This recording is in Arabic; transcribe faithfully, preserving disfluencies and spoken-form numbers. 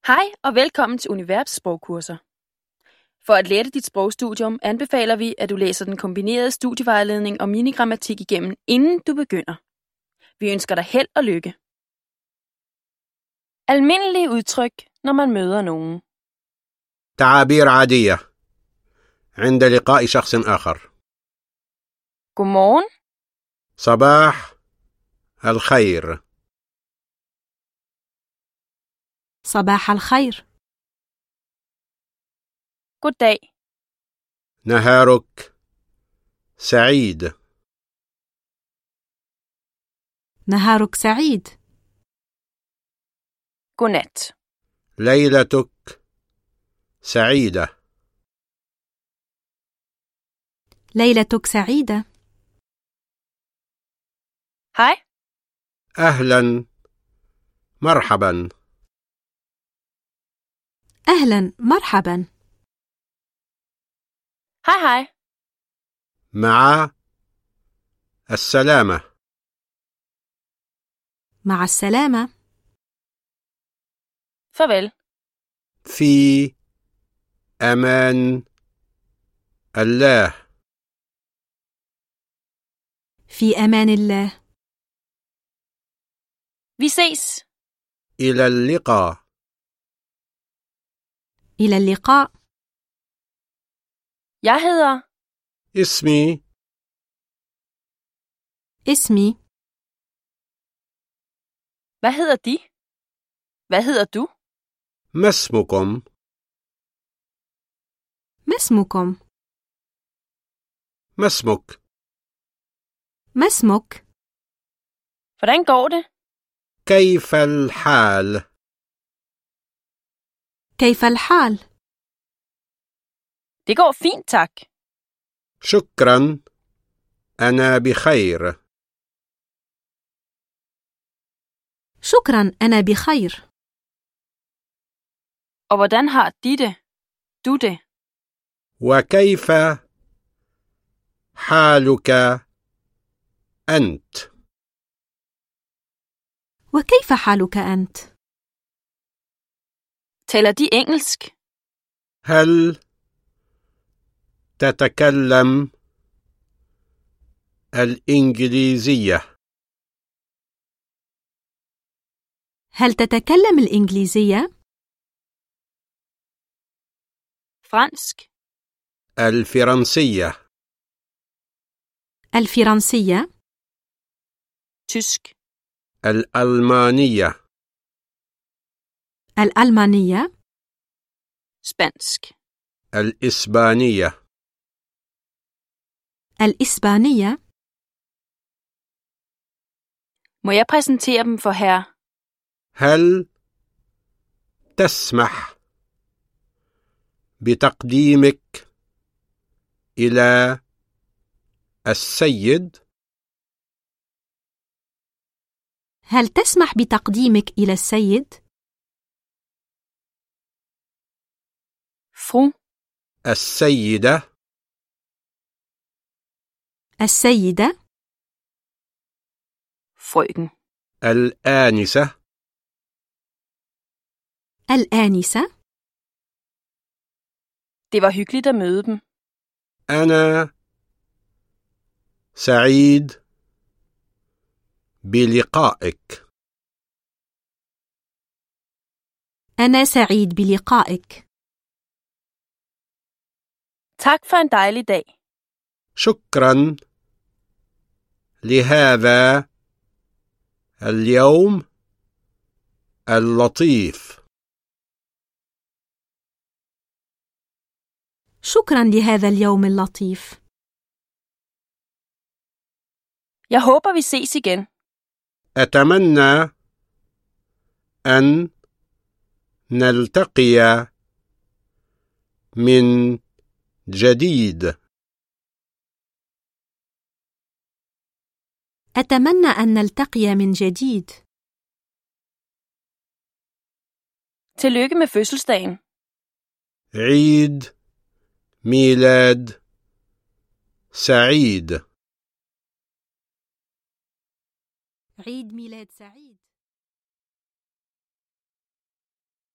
Hej og velkommen til Univers sprogkurser. For at lette dit sprogstudium anbefaler vi, at du læser den kombinerede studievejledning og minigrammatik igennem, inden du begynder. Vi ønsker dig held og lykke. Almindelige udtryk, når man møder nogen. تعابير عادية عند لقاء شخص آخر. Godmorgen, صباح الخير. صباح الخير. goddag, نهارك سعيد. نهارك سعيد. godnat, ليلتك سعيدة. ليلتك سعيدة. hej, أهلا مرحبا. أهلا مرحبا. hej hej, مع السلامة. مع السلامة. farvel, في أمان الله. في أمان الله. vi ses, إلى اللقاء. إلى اللقاء. jeg hedder, اسمي اسمي. hvad hedder de? Hvad hedder du? ما اسمكم؟ ما اسمكم؟ ما اسمك؟ ما اسمك؟ Hvordan går det? كيف الحال؟ كيف الحال؟ Det går fint, tak. شكرا، أنا بخير. شكرا، أنا بخير. Og hvordan har de det? Du det? وكيف حالك أنت؟ وكيف حالك أنت؟ Taler de engelsk? هل تتكلم الإنجليزية؟ هل تتكلم الإنجليزية؟ Fransk? الفرنسية؟ الفرنسية؟ Tysk? الألمانية؟ الألمانية؟ Spansk? الإسبانية؟ الإسبانية؟ Må jeg præsentere dem for herre? هل تسمح بتقديمك إلى السيد؟ هل تسمح بتقديمك إلى السيد؟ Fru? السيدة؟ السيدة؟ Frøken? الآنسة؟ الآنسة؟ Det var hyggeligt at møde dem. أنا سعيد بلقائك. أنا سعيد بلقائك. Tak for en dejlig dag. شكرا لهذا اليوم اللطيف. شكرا لهذا اليوم اللطيف. Jeg håber, vi ses igen. أتمنى أن نلتقي من جديد. أتمنى أن نلتقي من جديد. Tillykke med fødselsdagen. عيد ميلاد سعيد. عيد ميلاد سعيد.